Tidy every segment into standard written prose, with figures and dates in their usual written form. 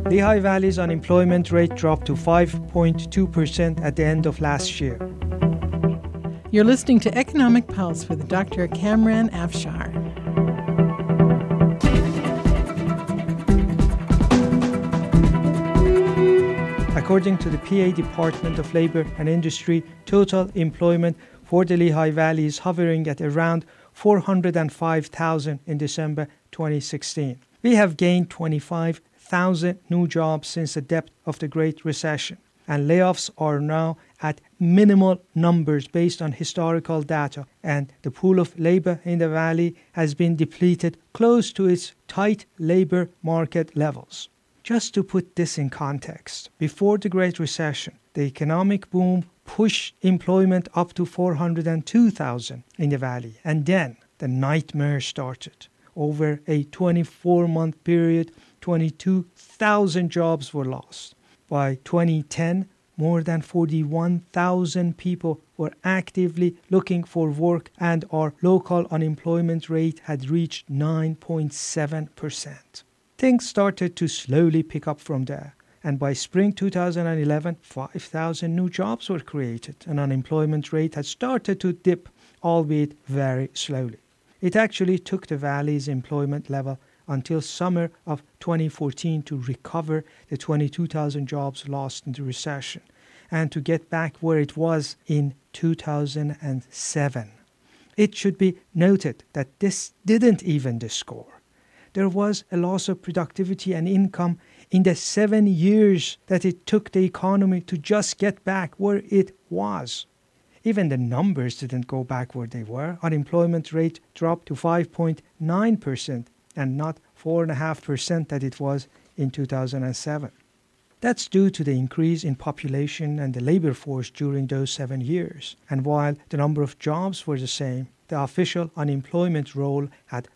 Lehigh Valley's unemployment rate dropped to 5.2% at the end of last year. You're listening to Economic Pulse with Dr. Kamran Afshar. According to the PA Department of Labor and Industry, total employment for the Lehigh Valley is hovering at around 405,000 in December 2016. We have gained 25,000 new jobs since the depth of the Great Recession, and layoffs are now at minimal numbers based on historical data, and the pool of labor in the valley has been depleted close to its tight labor market levels. Just to put this in context, before the Great Recession, the economic boom pushed employment up to 402,000 in the valley, and then the nightmare started. Over a 24-month period, 22,000 jobs were lost. By 2010, more than 41,000 people were actively looking for work, and our local unemployment rate had reached 9.7%. Things started to slowly pick up from there, and by spring 2011, 5,000 new jobs were created, and unemployment rate had started to dip, albeit very slowly. It actually took the valley's employment level until summer of 2014 to recover the 22,000 jobs lost in the recession and to get back where it was in 2007. It should be noted that this didn't even the score. There was a loss of productivity and income in the 7 years that it took the economy to just get back where it was. Even the numbers didn't go back where they were. Unemployment rate dropped to 5.9% and not 4.5% that it was in 2007. That's due to the increase in population and the labor force during those 7 years. And while the number of jobs were the same, the official unemployment roll had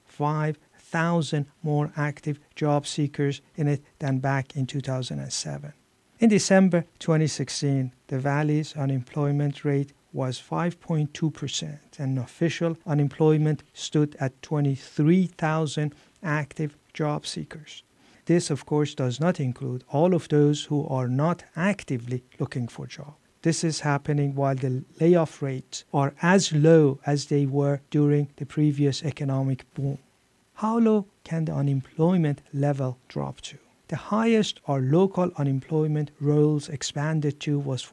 5,000 more active job seekers in it than back in 2007. In December 2016, the valley's unemployment rate was 5.2%, and official unemployment stood at 23,000 active job seekers. This, of course, does not include all of those who are not actively looking for jobs. This is happening while the layoff rates are as low as they were during the previous economic boom. How low can the unemployment level drop to? The highest our local unemployment rolls expanded to was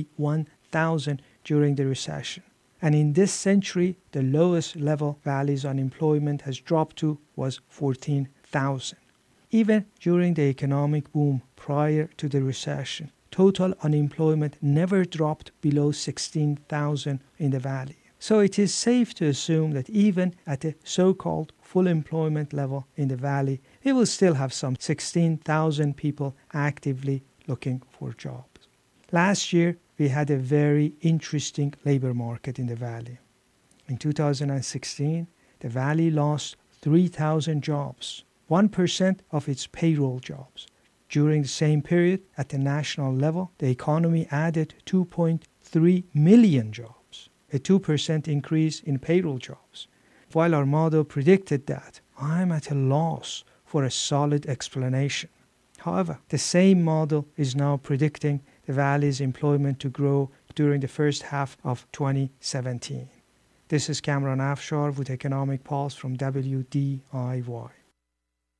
41,000 during the recession. And in this century, the lowest level valley's unemployment has dropped to was 14,000. Even during the economic boom prior to the recession, total unemployment never dropped below 16,000 in the valley. So it is safe to assume that even at the so-called full employment level in the valley, we will still have some 16,000 people actively looking for jobs. Last year, we had a very interesting labor market in the valley. In 2016, the valley lost 3,000 jobs, 1% of its payroll jobs. During the same period, at the national level, the economy added 2.3 million jobs, a 2% increase in payroll jobs. While our model predicted that, I'm at a loss for a solid explanation. However, the same model is now predicting the valley's employment to grow during the first half of 2017. This is Kamran Afshar with Economic Pulse from WDIY.